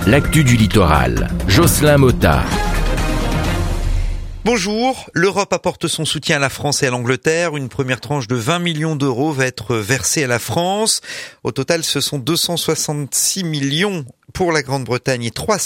l'actu du littoral. Jocelyn Motta. Bonjour, l'Europe apporte son soutien à la France et à l'Angleterre. Une première tranche de 20 millions d'euros va être versée à la France. Au total, ce sont 266 millions pour la Grande-Bretagne et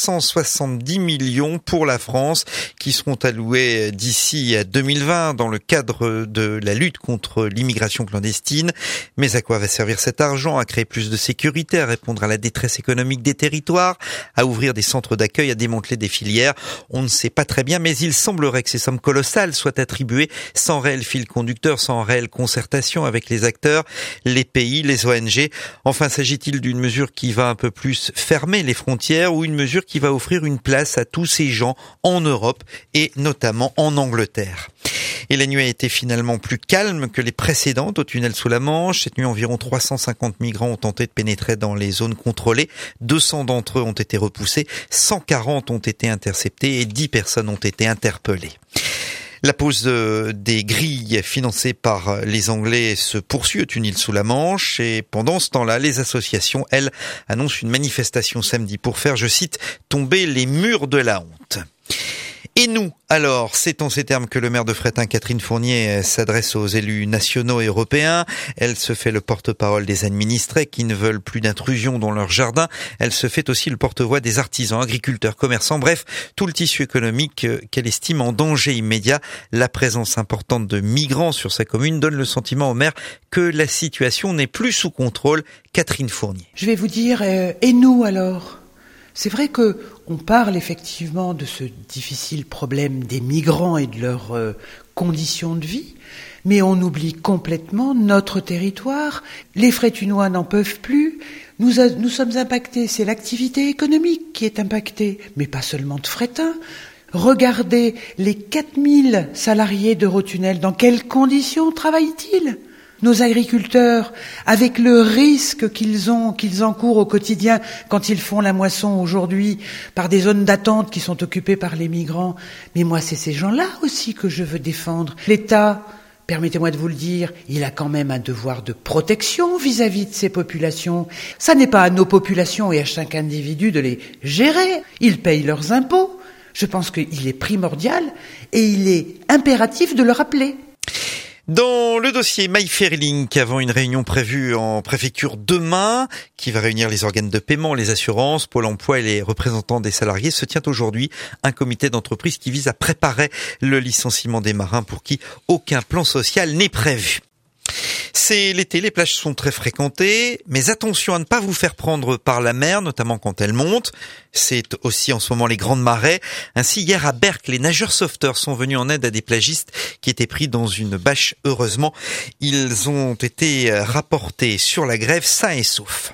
370 millions pour la France qui seront alloués d'ici à 2020 dans le cadre de la lutte contre l'immigration clandestine. Mais à quoi va servir cet argent? À créer plus de sécurité, à répondre à la détresse économique des territoires, à ouvrir des centres d'accueil, à démanteler des filières? On ne sait pas très bien, mais il semblerait que ces sommes colossales soient attribuées sans réel fil conducteur, sans réelle concertation avec les acteurs, les pays, les ONG. Enfin, s'agit-il d'une mesure qui va un peu plus fermer les frontières ou une mesure qui va offrir une place à tous ces gens en Europe et notamment en Angleterre? Et la nuit a été finalement plus calme que les précédentes au tunnel sous la Manche. Cette nuit, environ 350 migrants ont tenté de pénétrer dans les zones contrôlées. 200 d'entre eux ont été repoussés, 140 ont été interceptés et 10 personnes ont été interpellées. La pose des grilles financées par les Anglais se poursuit au tunnel sous la Manche et pendant ce temps-là, les associations, elles, annoncent une manifestation samedi pour faire, je cite, tomber les murs de la honte. Et nous, alors, c'est en ces termes que le maire de Fréthun, Catherine Fournier, s'adresse aux élus nationaux et européens. Elle se fait le porte-parole des administrés qui ne veulent plus d'intrusion dans leur jardin. Elle se fait aussi le porte-voix des artisans, agriculteurs, commerçants, bref, tout le tissu économique qu'elle estime en danger immédiat. La présence importante de migrants sur sa commune donne le sentiment au maire que la situation n'est plus sous contrôle. Catherine Fournier. Je vais vous dire, et nous alors ? C'est vrai que on parle effectivement de ce difficile problème des migrants et de leurs conditions de vie, mais on oublie complètement notre territoire. Les Fréthunois n'en peuvent plus. Nous sommes impactés. C'est l'activité économique qui est impactée, mais pas seulement de Fréthun. Regardez les 4000 salariés d'Eurotunnel. Dans quelles conditions travaillent-ils ? Nos agriculteurs, avec le risque qu'ils encourent au quotidien quand ils font la moisson aujourd'hui par des zones d'attente qui sont occupées par les migrants. Mais moi, c'est ces gens-là aussi que je veux défendre. L'État, permettez-moi de vous le dire, il a quand même un devoir de protection vis-à-vis de ces populations. Ça n'est pas à nos populations et à chaque individu de les gérer. Ils payent leurs impôts. Je pense qu'il est primordial et il est impératif de le rappeler. Dans le dossier MyFairlink, avant une réunion prévue en préfecture demain, qui va réunir les organes de paiement, les assurances, Pôle emploi et les représentants des salariés, se tient aujourd'hui un comité d'entreprise qui vise à préparer le licenciement des marins pour qui aucun plan social n'est prévu. C'est l'été, les plages sont très fréquentées, mais attention à ne pas vous faire prendre par la mer, notamment quand elle monte. C'est aussi en ce moment les grandes marées. Ainsi, hier à Berck, les nageurs sauveteurs sont venus en aide à des plagistes qui étaient pris dans une bâche. Heureusement, ils ont été rapportés sur la grève sains et saufs.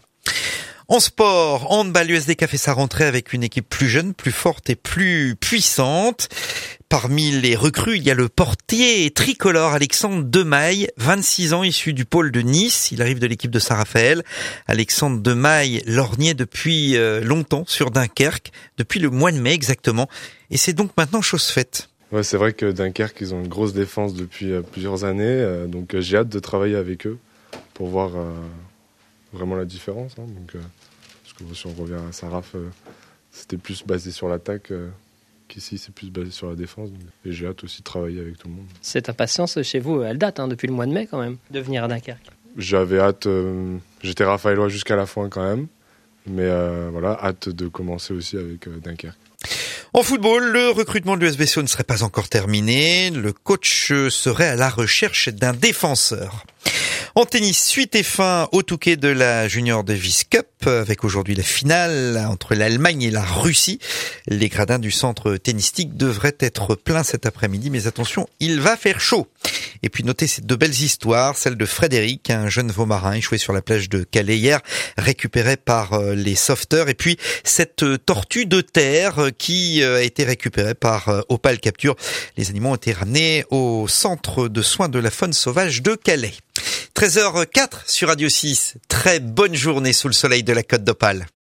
En sport, handball, l'USDK fait sa rentrée avec une équipe plus jeune, plus forte et plus puissante. Parmi les recrues, il y a le portier tricolore Alexandre Demaille, 26 ans, issu du pôle de Nice. Il arrive de l'équipe de Saint-Raphaël. Alexandre Demaille lorgnait depuis longtemps sur Dunkerque, depuis le mois de mai exactement. Et c'est donc maintenant chose faite. Ouais, c'est vrai que Dunkerque, ils ont une grosse défense depuis plusieurs années. Donc j'ai hâte de travailler avec eux pour voir vraiment la différence. Donc, parce que si on revient à Saint-Raph, c'était plus basé sur l'attaque. Ici, c'est plus basé sur la défense. Et j'ai hâte aussi de travailler avec tout le monde. Cette impatience chez vous, elle date depuis le mois de mai quand même, de venir à Dunkerque. J'avais hâte, j'étais raphaélois jusqu'à la fin quand même. Mais voilà, hâte de commencer aussi avec Dunkerque. En football, le recrutement de l'USBCO ne serait pas encore terminé. Le coach serait à la recherche d'un défenseur. En tennis, suite et fin au Touquet de la Junior Davis Cup, avec aujourd'hui la finale entre l'Allemagne et la Russie. Les gradins du centre tennistique devraient être pleins cet après-midi, mais attention, il va faire chaud. Et puis notez ces deux belles histoires, celle de Frédéric, un jeune veau-marin échoué sur la plage de Calais hier, récupéré par les sauveteurs, et puis cette tortue de terre qui a été récupérée par Opal Capture. Les animaux ont été ramenés au centre de soins de la faune sauvage de Calais. 13h04 sur Radio 6. Très bonne journée sous le soleil de la Côte d'Opale.